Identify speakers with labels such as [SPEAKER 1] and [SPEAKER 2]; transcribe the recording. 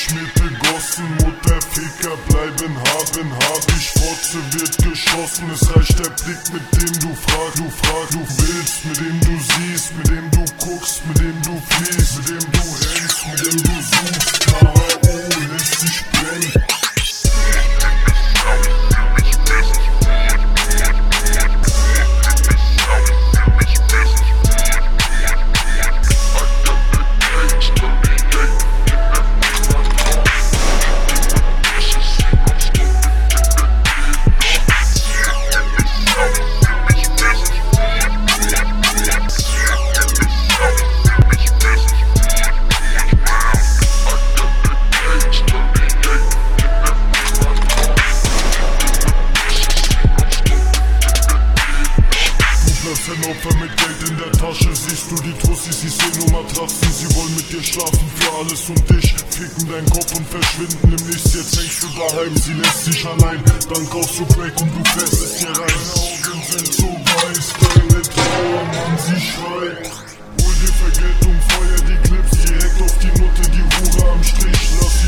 [SPEAKER 1] verschmierte Gossen, Mutterficker bleiben hart. Die Schwotze wird geschossen, es reicht der Blick, mit dem du fragst, du willst, mit dem du siehst, mit dem du guckst, mit dem du fliehst, mit dem du hängst, mit dem du suchst. K.O. lässt sich brennen. Opfer mit Geld in der Tasche, siehst du die Tussis, ich seh nur Matratzen. Sie wollen mit dir schlafen für alles und dich ficken deinen Kopf und verschwinden im Nichts. Jetzt hängst du daheim, sie lässt sich allein. Dann kaufst du Crack und du fährst es hier rein. Deine Augen sind so weiß, deine Trauer, Mann, sie schreit. Hol dir Vergeltung, feuer die Clips, die hackt auf die Nutte, die Hure am Strich. Lass